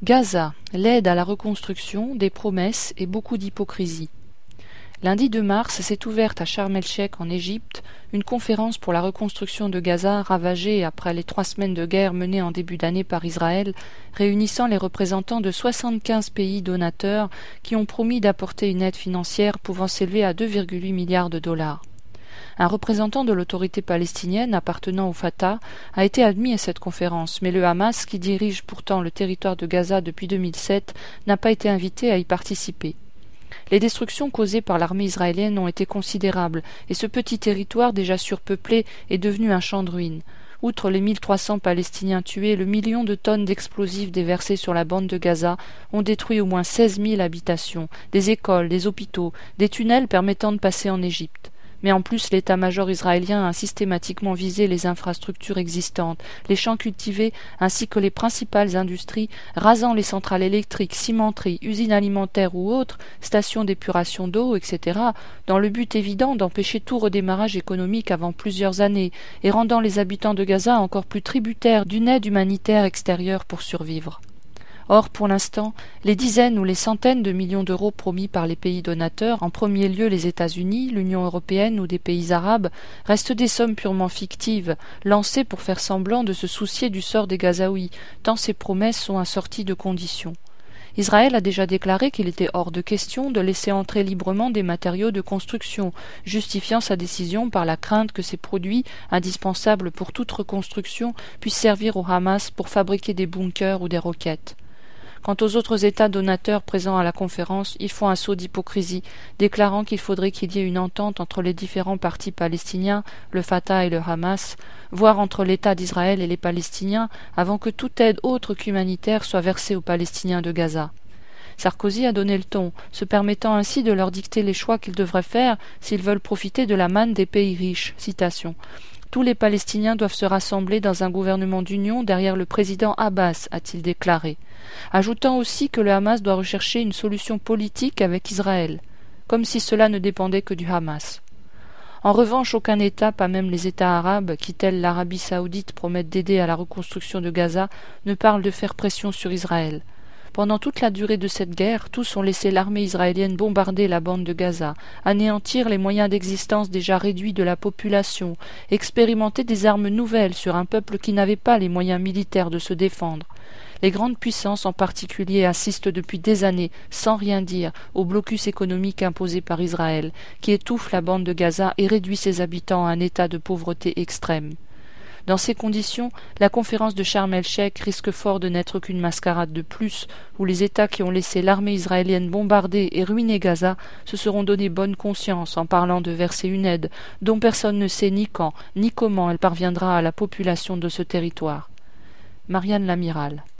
Gaza, l'aide à la reconstruction, des promesses et beaucoup d'hypocrisie. Lundi 2 mars s'est ouverte à Sharm el-Sheikh en Égypte une conférence pour la reconstruction de Gaza ravagée après les 3 semaines de guerre menées en début d'année par Israël, réunissant les représentants de 75 pays donateurs qui ont promis d'apporter une aide financière pouvant s'élever à 2,8 milliards de dollars. Un représentant de l'autorité palestinienne appartenant au Fatah a été admis à cette conférence, mais le Hamas, qui dirige pourtant le territoire de Gaza depuis 2007, n'a pas été invité à y participer. Les destructions causées par l'armée israélienne ont été considérables, et ce petit territoire déjà surpeuplé est devenu un champ de ruines. Outre les 1300 Palestiniens tués, le million de tonnes d'explosifs déversés sur la bande de Gaza ont détruit au moins 16 000 habitations, des écoles, des hôpitaux, des tunnels permettant de passer en Égypte. Mais en plus, l'état-major israélien a systématiquement visé les infrastructures existantes, les champs cultivés ainsi que les principales industries, rasant les centrales électriques, cimenteries, usines alimentaires ou autres, stations d'épuration d'eau, etc., dans le but évident d'empêcher tout redémarrage économique avant plusieurs années et rendant les habitants de Gaza encore plus tributaires d'une aide humanitaire extérieure pour survivre. Or, pour l'instant, les dizaines ou les centaines de millions d'euros promis par les pays donateurs, en premier lieu les États-Unis, l'Union européenne ou des pays arabes, restent des sommes purement fictives, lancées pour faire semblant de se soucier du sort des Gazaouis, tant ces promesses sont assorties de conditions. Israël a déjà déclaré qu'il était hors de question de laisser entrer librement des matériaux de construction, justifiant sa décision par la crainte que ces produits, indispensables pour toute reconstruction, puissent servir au Hamas pour fabriquer des bunkers ou des roquettes. Quant aux autres États donateurs présents à la conférence, ils font un saut d'hypocrisie, déclarant qu'il faudrait qu'il y ait une entente entre les différents partis palestiniens, le Fatah et le Hamas, voire entre l'État d'Israël et les Palestiniens, avant que toute aide autre qu'humanitaire soit versée aux Palestiniens de Gaza. Sarkozy a donné le ton, se permettant ainsi de leur dicter les choix qu'ils devraient faire s'ils veulent profiter de la manne des pays riches. Citation. Tous les Palestiniens doivent se rassembler dans un gouvernement d'union derrière le président Abbas, a-t-il déclaré, ajoutant aussi que le Hamas doit rechercher une solution politique avec Israël, comme si cela ne dépendait que du Hamas. En revanche, aucun État, pas même les États arabes, qui tels l'Arabie saoudite promettent d'aider à la reconstruction de Gaza, ne parle de faire pression sur Israël. Pendant toute la durée de cette guerre, tous ont laissé l'armée israélienne bombarder la bande de Gaza, anéantir les moyens d'existence déjà réduits de la population, expérimenter des armes nouvelles sur un peuple qui n'avait pas les moyens militaires de se défendre. Les grandes puissances en particulier assistent depuis des années, sans rien dire, au blocus économique imposé par Israël, qui étouffe la bande de Gaza et réduit ses habitants à un état de pauvreté extrême. Dans ces conditions, la conférence de Sharm el-Sheikh risque fort de n'être qu'une mascarade de plus, où les États qui ont laissé l'armée israélienne bombarder et ruiner Gaza se seront donné bonne conscience en parlant de verser une aide dont personne ne sait ni quand ni comment elle parviendra à la population de ce territoire. Marianne Lamiral.